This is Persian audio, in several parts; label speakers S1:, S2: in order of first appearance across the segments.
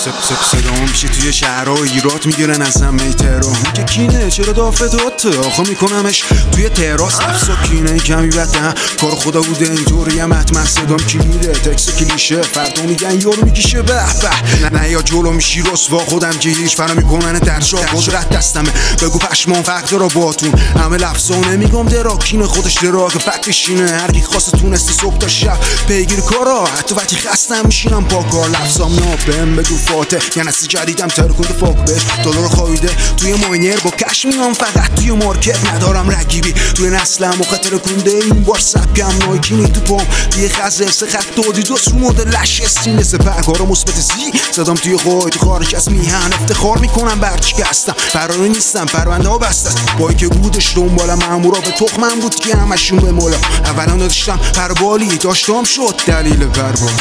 S1: صدا میشه توی شهرها ایراد میگیرن ازم میترا میگه کینه چرا دافتات آخه میکنمش توی تراس افسا کینه کمی بدم کار خدا بوده اینطوری هم حتما صدام کی میره تکس کلیشه فردا میگن یارو میگیشه به به نه یا جلو میشی رسوا خودم گیریش فرا میکنن در جا قدرت دستمه بگو پشمان فرق را باتون همه لفظانه میگم دراکینه خودش دراک فکرشینه هر کی خواسته تونسته صبح تا شب پیگیر کارا حتی وقتی خستم میشینم با کار لفظام نابم بگو فاتح یه نسل جدیدم ترکنده فاک بهش دلار خوابیده توی ماینر با کش میام فقط توی مارکت ندارم رقیبی توی نسلم و خطر کنده این بار سبکم نایکینی تو پام یه خزه سه خط دادی دوست رو مدل لش سینه سپرکارا مثبت زی صدام توی قاید خارج از میهن افتخار میکنم برچی که هستم فراری نیستم پرونده ها بسته بایی که بودش دنبالم مامورا به تخمم بود که همشون به مولا اولا داشتم پربالی داشتم شد دلیل پرواز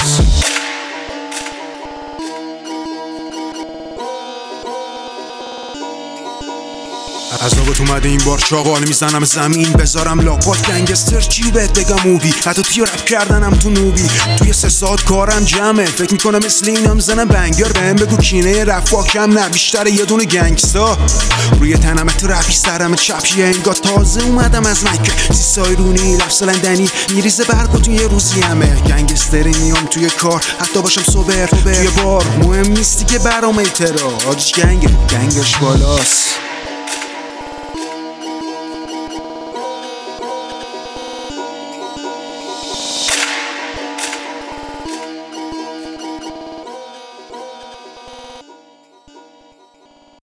S1: عذابت اومده این بار چاقال میزنم زمین بذارم لاپات گنگستر چی بهت بگم موبی حتی توی رپ کردنم تو نوبی توی 3 ساعت کارم جمعه فکر میکنم مثل اینا میزنم بنگر بهم بگو کینه رفاکم نه بیشتر یه دونه گنگستا روی تنم تو رفی سرم چپیه انگار تازه اومدم از مکه سیسای رونی لفظ لندنی میریزه برگو توی روزی همه گنگستری میام توی کار حتی باشم سوبر توی بار مهم نیستی که برام ایترا آدش گنگش بالاست